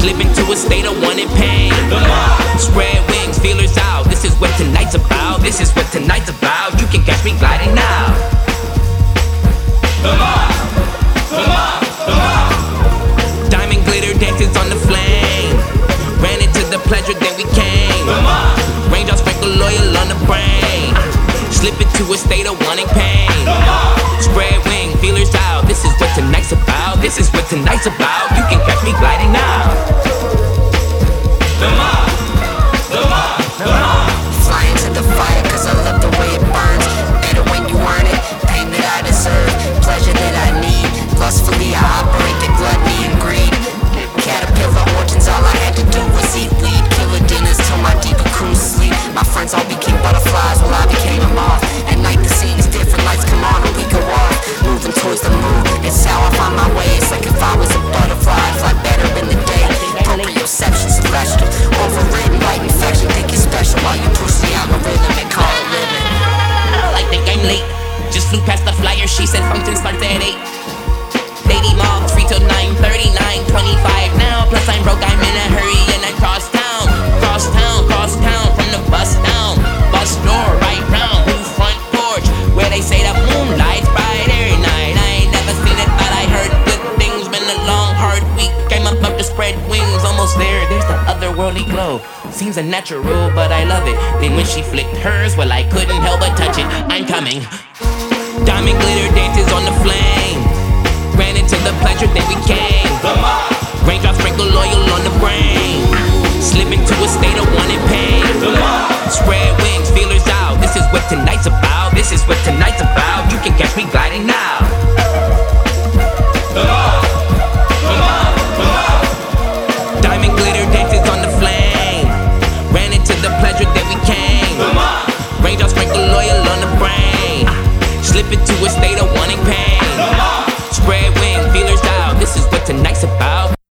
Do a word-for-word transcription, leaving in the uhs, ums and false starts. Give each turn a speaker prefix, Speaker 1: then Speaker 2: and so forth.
Speaker 1: Slip into a state of wanting pain. Spread wings, feelers out. This is what tonight's about. This is what tonight's about. You can catch me gliding now. Come on, come on, come on. Diamond glitter dances on the flame. Ran into the pleasure, then we came. Raindrops sprinkle oil on the brain. Slip into a state of wanting pain. Spread wing, feelers out. This is what tonight's about. This is what tonight's about. You can catch me gliding now. Come on, come on, come on.
Speaker 2: Fly into the fire cause I love the way it burns. Better when you earn it, pain that I deserve, pleasure that I need. Lustfully I operate the gluttony and greed. Caterpillar origins, all I had to do was eat weed. Killer dinners till my deeper crew sleep. My friends all became butterflies while I became a moth. At night the scene's different, lights come on and we go off. Moving towards the moon, it's how I find my way. It's like if I was a butterfly, fly better in the day. Proprioception celestial, overridden like infection. Think you're special while you push the algorithm and call it living.
Speaker 1: I think I'm late. Just flew past the flyer, she said function starts at eight. Lady Mall, free till nine thirty-nine twenty-five now. Plus I'm broke, I'm in a hurry and I cross town. Cross town, cross town, from the bus down. Bus door, right round, blue front porch, where they say the moonlight's bright every night. I ain't never seen it, but I heard good things. Been a long, hard week, came up up to spread wings. Almost there, there's the otherworldly glow. Seems unnatural, but I love it. Then when she flicked hers, well I couldn't help but touch it. I'm coming. Diamond glitter dances on the flame. Ran into the pleasure, then we came. Raindrops sprinkle oil on the brain. Slip into a state of wanting